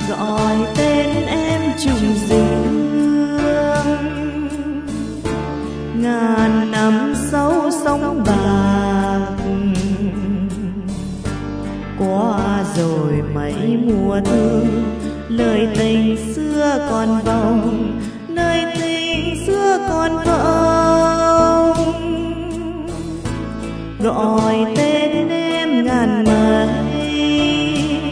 gọi tên em trùng dương. Ngàn năm sau sóng bạc, qua rồi mấy mùa thương, lời tình xưa còn vòng, lời tình xưa còn vòng. Gọi tên em ngàn mây,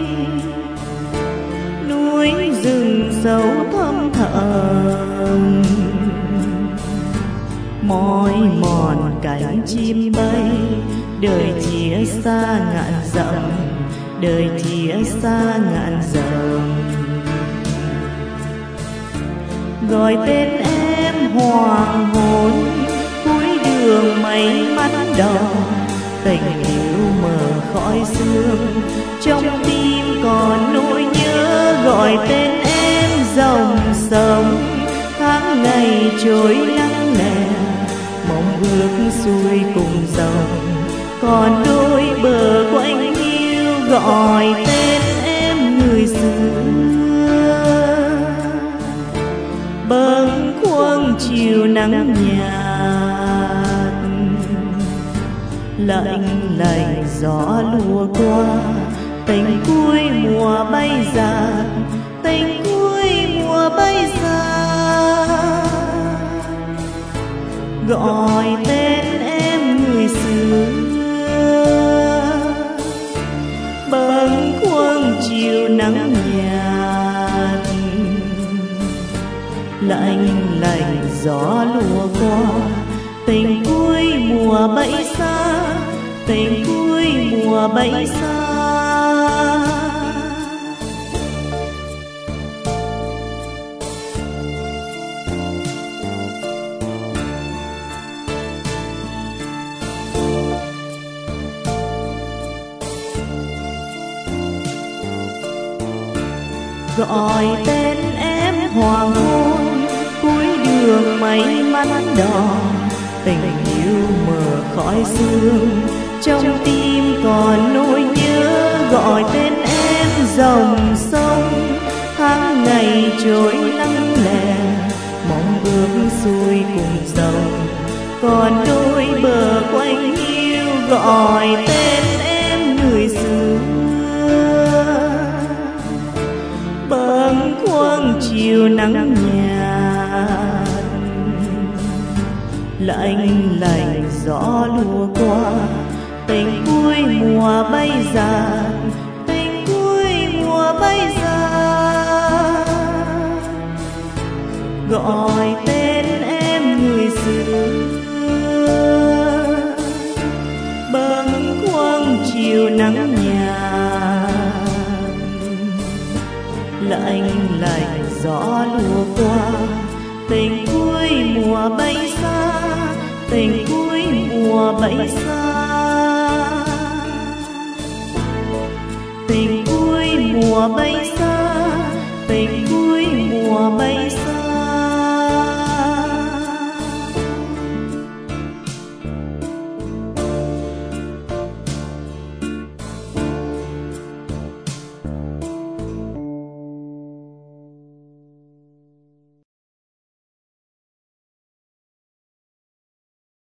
núi rừng sâu thâm thẳm, mỏi mòn cánh chim bay, đời chia xa ngàn dặm, đời chia xa ngàn dặm. Gọi tên em hoàng hôn, cuối đường mây mắt đỏ, tình yêu mờ khói sương, trong tim còn nỗi nhớ. Gọi tên em dòng sông, tháng ngày trôi lặng lẽ, mong ước xuôi cùng dòng, còn đôi bờ quanh hiu. Gọi tên em người xưa, bâng khuâng chiều nắng nhạt, lạnh lạnh gió lùa qua, tình cuối mùa bay ra, tình cuối mùa bay ra. Gọi tên em người xưa, bâng khuâng chiều nắng nhạt, lạnh lạnh gió lùa qua, tình cuối mùa bay xa, tình cuối mùa bay xa. Gọi tên em hoàng hôn, cuối đường mây mắt đỏ, tình yêu mờ khói sương, trong tim còn nỗi nhớ. Gọi tên em dòng sông, tháng ngày trôi lặng lẽ, mong ước xuôi cùng dòng, còn đôi bờ quanh hiu. Gọi tên em người xưa, bâng khuâng chiều nắng nhạt, lạnh lạnh gió lùa qua, tình cuối mùa bay ra, tình cuối mùa bay ra. Gọi tên em người xưa, bâng khuâng chiều nắng nhạt, lạnh lạnh gió lùa qua, tình cuối mùa bay xa, tình cuối mùa bay xa. Tình cuối mùa bay xa, tình cuối mùa bay xa.